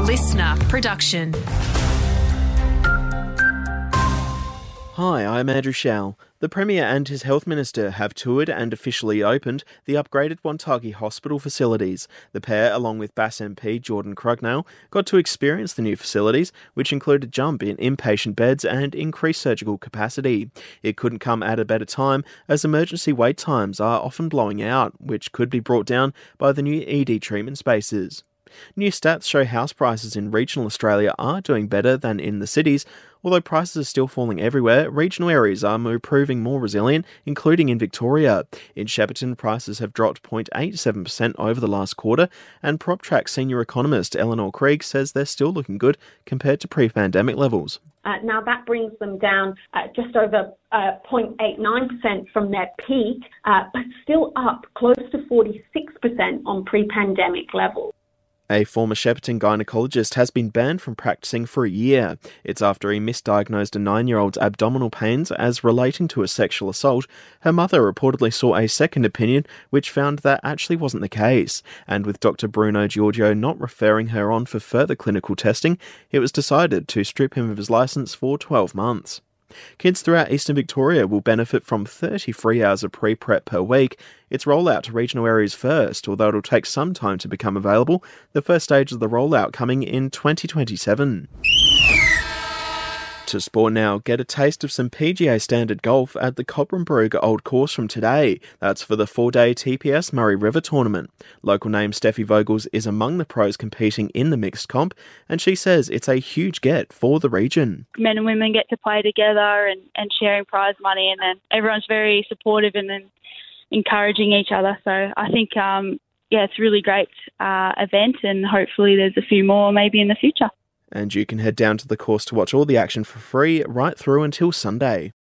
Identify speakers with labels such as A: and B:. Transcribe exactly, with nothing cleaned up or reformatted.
A: listener production.
B: Hi, I'm Andrew Shell. The Premier and his Health Minister have toured and officially opened the upgraded Wonthaggi Hospital facilities. The pair, along with Bass M P Jordan Crugnell, got to experience the new facilities, which include a jump in inpatient beds and increased surgical capacity. It couldn't come at a better time, as emergency wait times are often blowing out, which could be brought down by the new E D treatment spaces. New stats show house prices in regional Australia are doing better than in the cities. Although prices are still falling everywhere, regional areas are proving more resilient, including in Victoria. In Shepparton, prices have dropped zero point eight seven percent over the last quarter, and PropTrack senior economist Eleanor Krieg says they're still looking good compared to pre-pandemic levels.
C: Uh, now that brings them down uh, just over uh, zero point eight nine percent from their peak, uh, but still up close to forty-six percent on pre-pandemic levels.
B: A former Shepparton gynaecologist has been banned from practicing for a year. It's after he misdiagnosed a nine-year-old's abdominal pains as relating to a sexual assault. Her mother reportedly saw a second opinion, which found that actually wasn't the case. And with Doctor Bruno Giorgio not referring her on for further clinical testing, it was decided to strip him of his licence for twelve months. Kids throughout eastern Victoria will benefit from thirty free hours of pre-prep per week. It's rollout to regional areas first, although it'll take some time to become available, the first stage of the rollout coming in twenty twenty-seven. To sport now, get a taste of some P G A standard golf at the Cobram Old Course from today. That's for the four-day T P S Murray River tournament. Local name Steffi Vogels is among the pros competing in the mixed comp, and she says it's a huge get for the region.
D: Men and women get to play together and, and sharing prize money, and then everyone's very supportive and then encouraging each other. So I think, um, yeah, it's a really great uh, event, and hopefully there's a few more maybe in the future.
B: And you can head down to the course to watch all the action for free right through until Sunday.